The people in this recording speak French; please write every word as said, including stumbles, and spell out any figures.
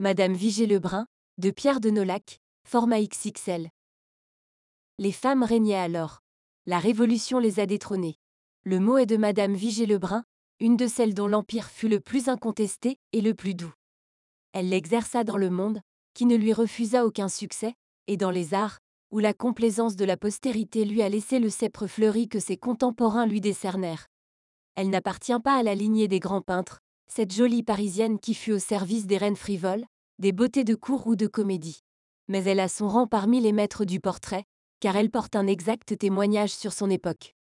Madame Vigée-Lebrun, de Pierre de Nolhac, format X X L. Les femmes régnaient alors. La Révolution les a détrônées. Le mot est de Madame Vigée-Lebrun, une de celles dont l'empire fut le plus incontesté et le plus doux. Elle l'exerça dans le monde, qui ne lui refusa aucun succès, et dans les arts, où la complaisance de la postérité lui a laissé le sceptre fleuri que ses contemporains lui décernèrent. Elle n'appartient pas à la lignée des grands peintres, cette jolie Parisienne qui fut au service des reines frivoles, des beautés de cour ou de comédie. Mais elle a son rang parmi les maîtres du portrait, car elle porte un exact témoignage sur son époque.